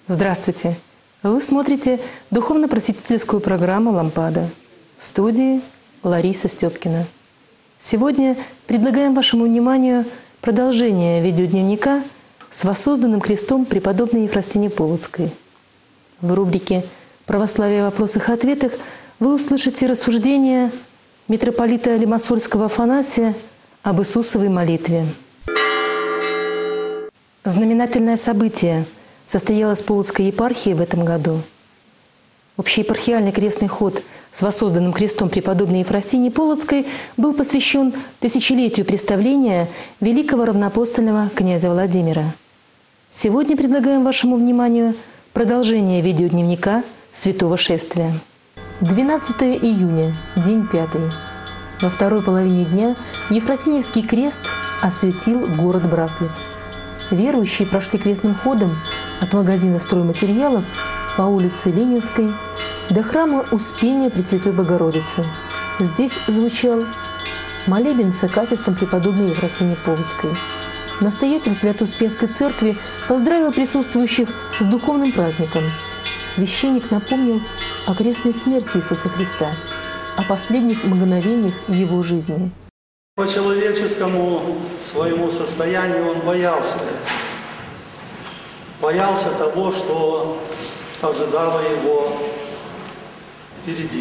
Здравствуйте! Вы смотрите духовно-просветительскую программу «Лампада». В студии Лариса Степкина. Сегодня предлагаем вашему вниманию продолжение видеодневника с воссозданным крестом преподобной Ефросинии Полоцкой. В рубрике «Православие в вопросах и ответах» вы услышите рассуждения митрополита Лимассольского Афанасия об Иисусовой молитве. Знаменательное событие состоялось в Полоцкой епархии в этом году. Общеепархиальный крестный ход с воссозданным крестом преподобной Ефросинии Полоцкой был посвящен тысячелетию представления великого равноапостольного князя Владимира. Сегодня предлагаем вашему вниманию продолжение видеодневника Святого Шествия. 12 июня, день 5. Во второй половине дня Ефросиньевский крест осветил город Браслев. Верующие прошли крестным ходом от магазина стройматериалов по улице Ленинской до храма Успения Пресвятой Богородицы. Здесь звучал молебен с акафистом преподобной Ефросинии Полоцкой. Настоятель Свято-Успенской церкви поздравил присутствующих с духовным праздником. Священник напомнил о крестной смерти Иисуса Христа, о последних мгновениях Его жизни. По человеческому своему состоянию он боялся того, что ожидало его впереди.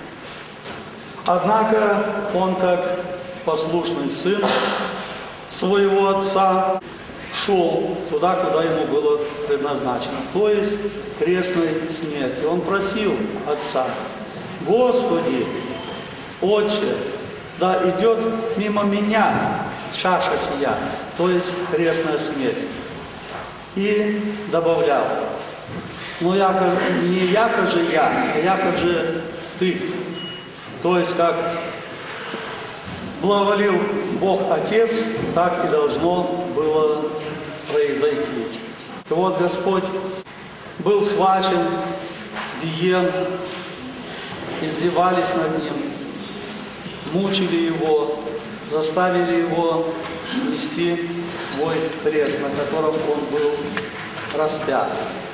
Однако он, как послушный сын своего отца, шел туда, куда ему было предназначено, то есть крестной смерти. Он просил отца: «Господи, Отче, да идет мимо меня чаша сия», то есть крестная смерть. И добавлял: «Но не яко же я, а яко же ты». То есть, как благоволил Бог Отец, так и должно было произойти. И вот Господь был схвачен, гиен, издевались над Ним, мучили Его, заставили Его нести свой крест, на котором Он был распят.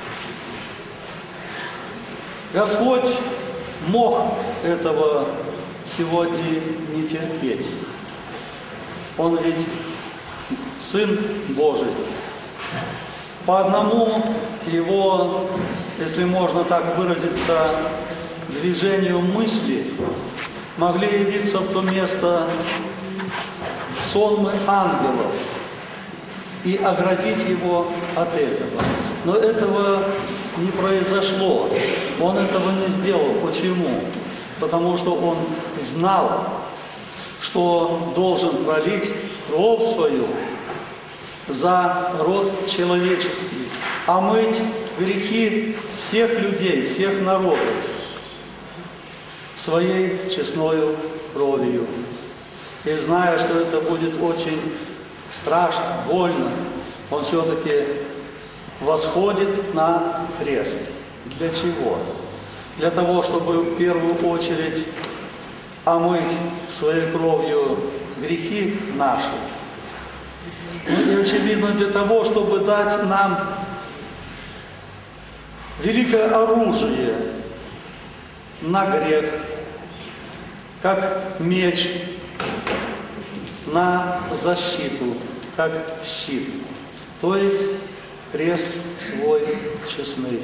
Господь мог этого сегодня не терпеть. Он ведь Сын Божий. По одному Его, если можно так выразиться, движению мысли могли явиться в то место сонмы ангелов и оградить Его от этого. Но этого не произошло. Он этого не сделал. Почему? Потому что Он знал, что должен пролить кровь свою за род человеческий, омыть грехи всех людей, всех народов своей честною кровью. И зная, что это будет очень страшно, больно, Он все-таки восходит на крест. Для чего? Для того, чтобы в первую очередь омыть своей кровью грехи наши. И очевидно для того, чтобы дать нам великое оружие на грех, как меч, на защиту, как щит, то есть крест свой честный.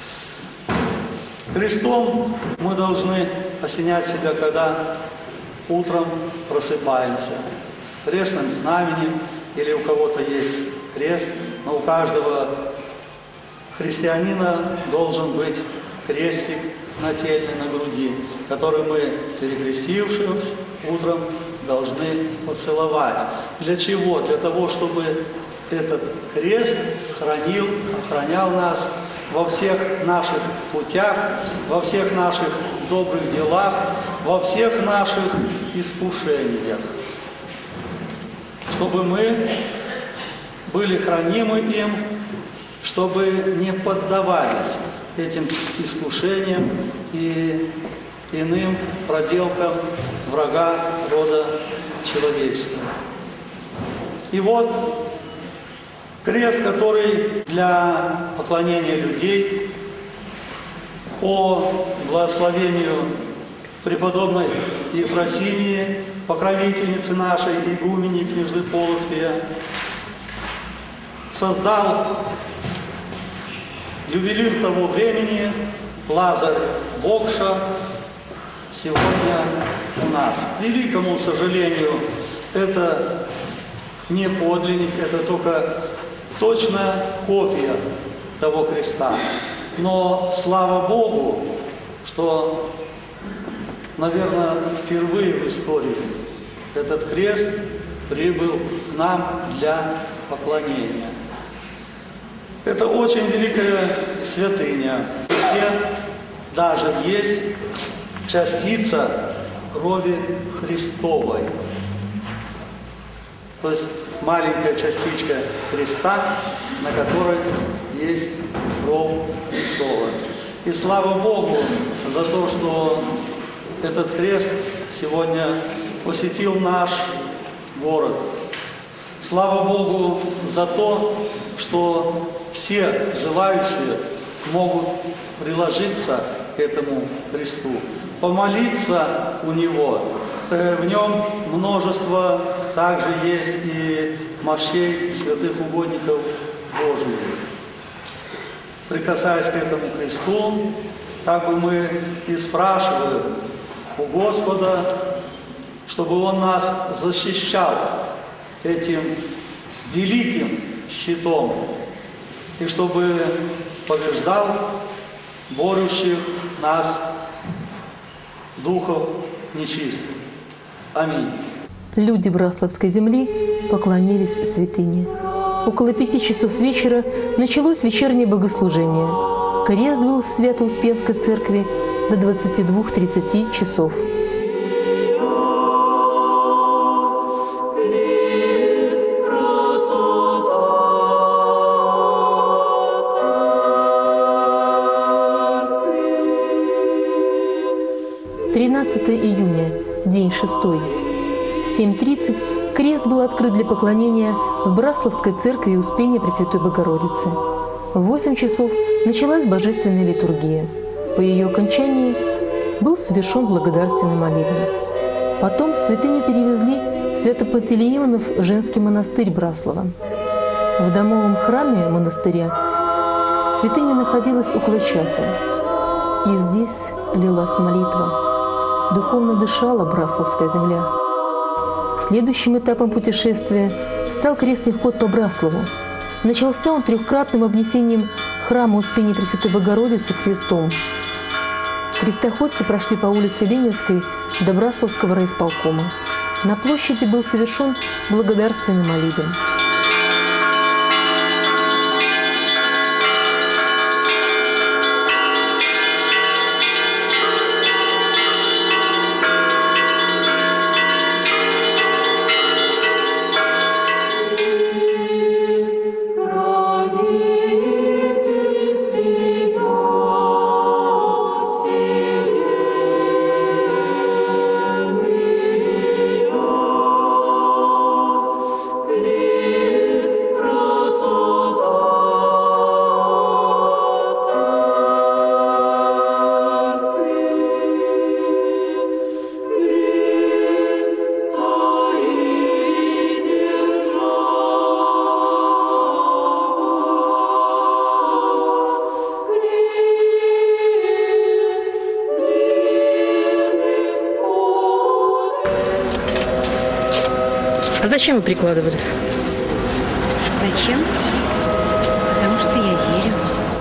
Крестом мы должны осенять себя, когда утром просыпаемся. Крестным знаменем, или у кого-то есть крест, но у каждого христианина должен быть крестик нательный на груди, который мы, перекрестившись утром, должны поцеловать. Для чего? Для того, чтобы этот крест охранял нас во всех наших путях, во всех наших добрых делах, во всех наших искушениях. Чтобы мы были хранимы им, чтобы не поддавались этим искушениям и иным проделкам врага рода человеческого. И вот Крест, который для поклонения людей по благословению преподобной Ефросинии, покровительницы нашей, игумени Княжны Полоцкие, создал ювелир того времени Лазарь Бокша сегодня у нас. К великому сожалению, это не подлинник, это только точная копия того креста. Но слава Богу, что, наверное, впервые в истории этот крест прибыл к нам для поклонения. Это очень великая святыня. В кресте даже есть частица крови Христовой. То есть маленькая частичка креста, на которой есть кровь Христова. И слава Богу за то, что этот крест сегодня посетил наш город. Слава Богу за то, что все желающие могут приложиться к этому кресту, помолиться у него. В нем множество также есть и мощей святых угодников Божьих. Прикасаясь к этому кресту, как бы мы и спрашиваем у Господа, чтобы Он нас защищал этим великим щитом, и чтобы побеждал борющих нас духов нечистых. Аминь. Люди Браславской земли поклонились святыне. Около 5 часов вечера началось вечернее богослужение. Крест был в Свято-Успенской церкви до 22:30 часов. Июня, день 6. В 7:30 крест был открыт для поклонения в Браславской церкви Успения Пресвятой Богородицы. В 8 часов началась божественная литургия. По ее окончании был совершен благодарственный молебен. Потом святыню перевезли в Свято-Пантелеимонов женский монастырь Браслава. В домовом храме монастыря святыня находилась около часа, и здесь лилась молитва. Духовно дышала Браславская земля. Следующим этапом путешествия стал крестный ход по Браславу. Начался он трехкратным обнесением храма Успения Пресвятой Богородицы крестом. Крестоходцы прошли по улице Ленинской до Браславского райисполкома. На площади был совершен благодарственный молебен. А зачем вы прикладывались? Зачем? Потому что я верю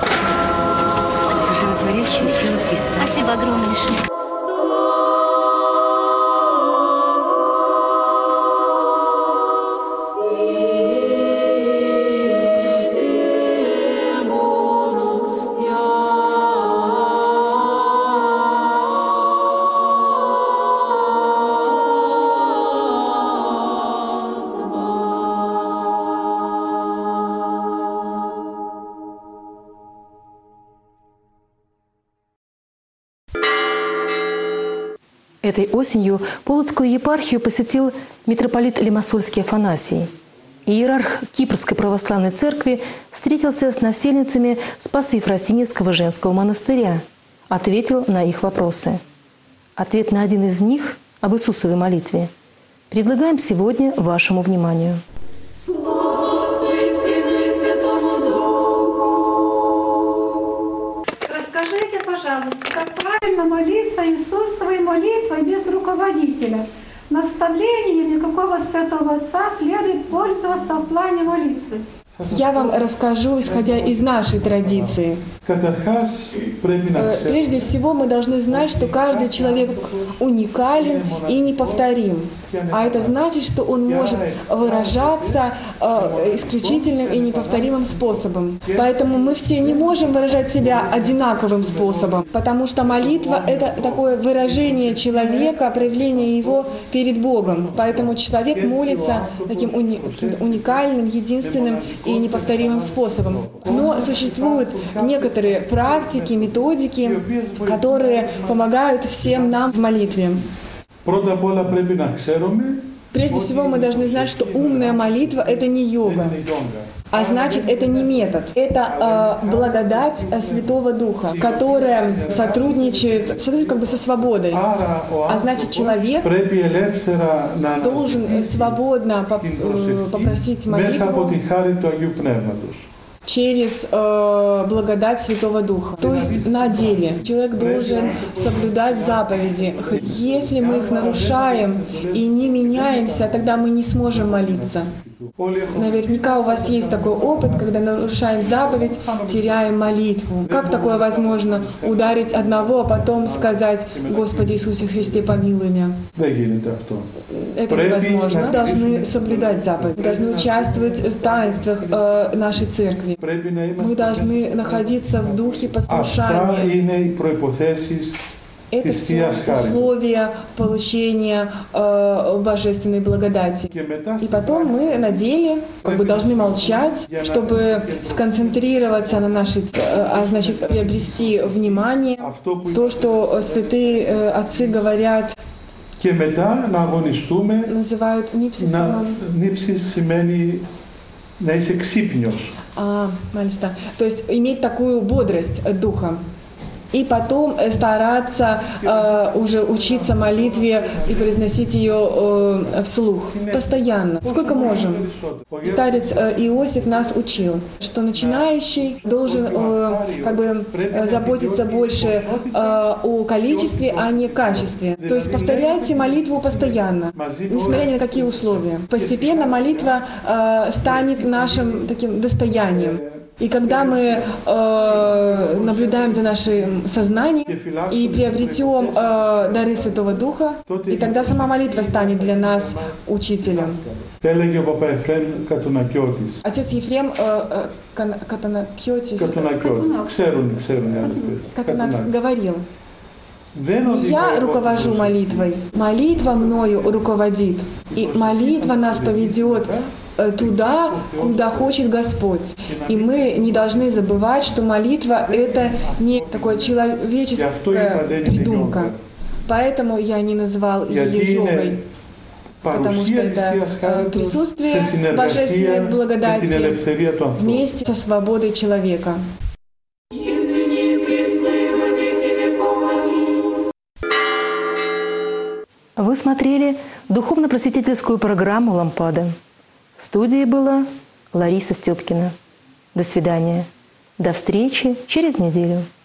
в животворящую силу Христа. Спасибо огромнейшее. Этой осенью Полоцкую епархию посетил митрополит Лимассольский Афанасий. Иерарх Кипрской православной церкви встретился с насельницами Спасо-Ефросиньевского женского монастыря, ответил на их вопросы. Ответ на один из них об Иисусовой молитве предлагаем сегодня вашему вниманию. Расскажите, пожалуйста, как правильно молиться Иисусовой молитвой без руководителя? Наставлениями какого святого отца следует пользоваться в плане молитвы? Я вам расскажу, исходя из нашей традиции. Прежде всего, мы должны знать, что каждый человек уникален и неповторим. А это значит, что он может выражаться исключительным и неповторимым способом. Поэтому мы все не можем выражать себя одинаковым способом, потому что молитва — это такое выражение человека, проявление его перед Богом. Поэтому человек молится таким уникальным, единственным и неповторимым способом. Но существуют некоторые практики, методики, которые помогают всем нам в молитве. Прежде всего, мы должны знать, что умная молитва — это не йога, а значит, это не метод. Это благодать Святого Духа, которая сотрудничает как бы со свободой. А значит, человек должен свободно попросить молитву через благодать Святого Духа. То есть на деле человек должен соблюдать заповеди. Если мы их нарушаем и не меняемся, тогда мы не сможем молиться. Наверняка у вас есть такой опыт, когда нарушаем заповедь, теряем молитву. Как такое возможно? Ударить одного, а потом сказать: «Господи Иисусе Христе, помилуй меня». Это невозможно. Мы должны соблюдать заповедь. Мы должны участвовать в таинствах нашей церкви. Мы должны находиться в духе послушания. Это все условия получения божественной благодати. И потом мы на деле должны молчать, чтобы сконцентрироваться на нашей, а значит, приобрести внимание. То, что святые отцы говорят, называют нипсисом. То есть иметь такую бодрость духа. И потом стараться уже учиться молитве и произносить ее вслух. Постоянно. Сколько можем. Старец Иосиф нас учил, что начинающий должен заботиться больше о количестве, а не качестве. То есть повторяйте молитву постоянно, несмотря ни на какие условия. Постепенно молитва станет нашим таким достоянием. И когда мы наблюдаем за нашим сознанием и приобретем дары Святого Духа, и тогда сама молитва станет для нас учителем. Отец Ефрем Катанакиотис говорил: «Не я руковожу молитвой, молитва мною руководит, и молитва нас поведет туда, куда хочет Господь». И мы не должны забывать, что молитва — это не такое человеческая придумка. Поэтому я не назвал ее йогой, потому что это присутствие божественной благодати вместе со свободой человека. Вы смотрели духовно-просветительскую программу «Лампада». В студии была Лариса Степкина. До свидания. До встречи через неделю.